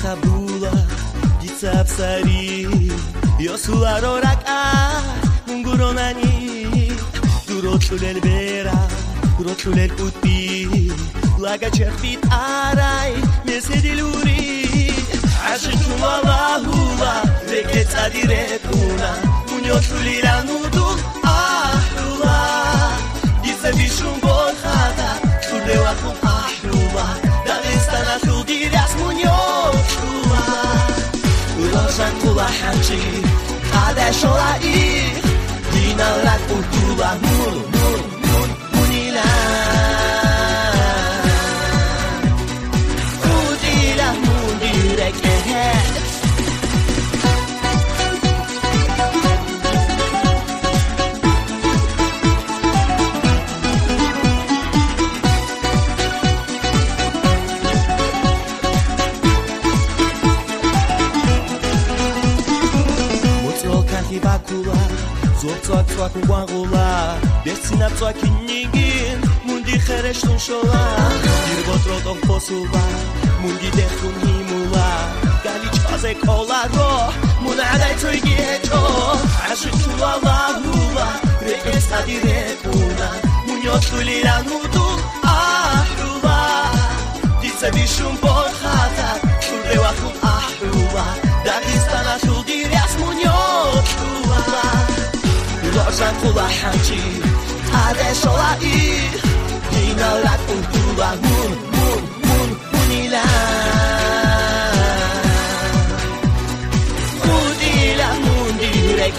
Kabula Gitsab sari Yosularo raka Munguronani Durotulel vera Durotulel utbi Laga chefit aray Mesediluri Ashitu Allahula Reket adiretuna Munyotuliranudu Ahlula Gitsabishun bolhata Turdewakum ahlula Dagestana tudiras munyotula Ulosan kula hanchi Ada sholai Dinalat utula Munila Udila mundirek Bakula, zot guagula, destina tua kinigin, mundi khereshtun shola, dirbotrot posuva, mundi dekhun himula, gali chaze kolaro, munada toygeto, ashitu Allahula, rekes adiretuna, munyotuliranudu ahlula, ditsabishun borkhata, turdewakum ahlula, dagistana tudiras munyot. Lorsan kula hanchi Ade sholai Dina lat utula Munila Udila mundirek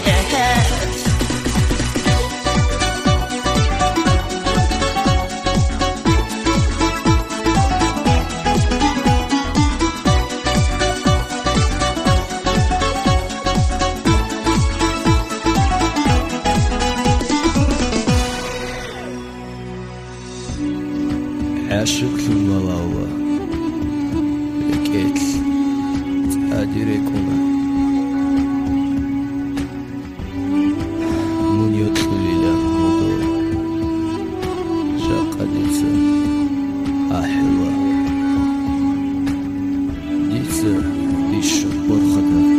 عاشق الله ركيت أدركنا من يدخل إلى الموضوع شاقدت أحلى ديت الشبر خطر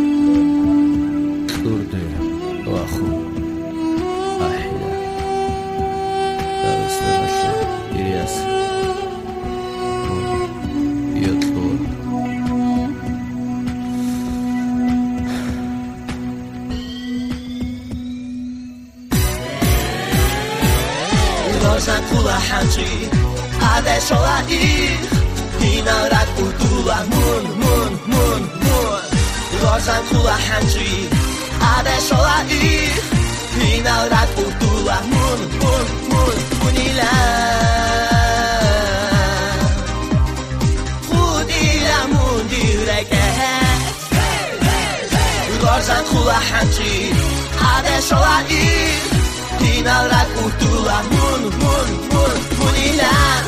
كردي وأخو أحلى دارستنا إلياس Lorsan kula hanchi Ade sholai Dina rat utula Mun Lorsan kula hanchi Ade sholai Dina rat utula Munila Udila mundirek Lorsan kula hanchi Ade sholai Dina lat utula Munila